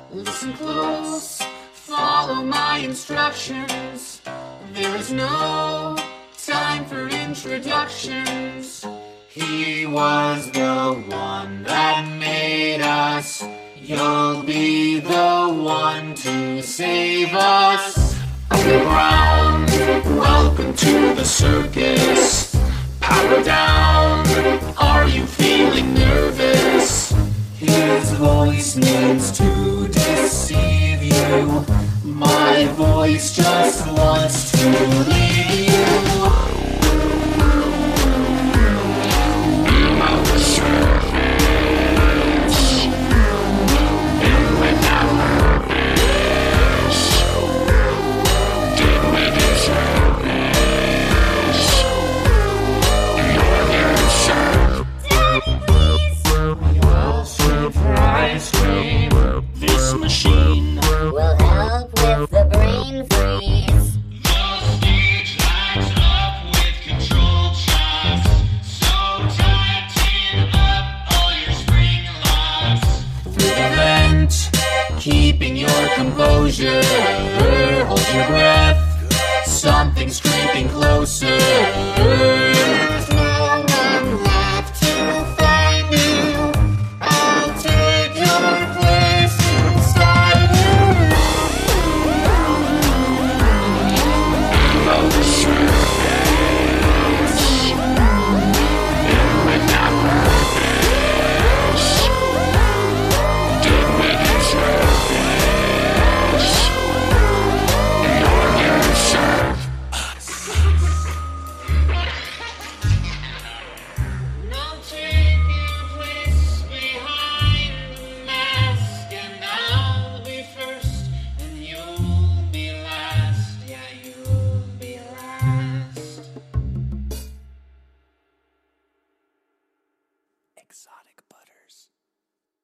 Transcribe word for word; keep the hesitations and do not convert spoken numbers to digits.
Listen close, follow my instructions. There is no time for introductions. He was the one that made us. You'll be the one to save us. Underground, welcome to the circus. Power down, are you feeling nervous? His voice means to deceive you. My voice just wants to leave you. This machine will help with the brain freeze. The stage lights up with controlled shots. So tighten up all your spring locks. Through the vent, keeping your composure. Hold your breath, something's creeping closer. There's no one left to find you. I'll take your place inside you. I'll take your place behind the mask, and I'll be first, and you'll be last. Yeah, you'll be last. Exotic butter.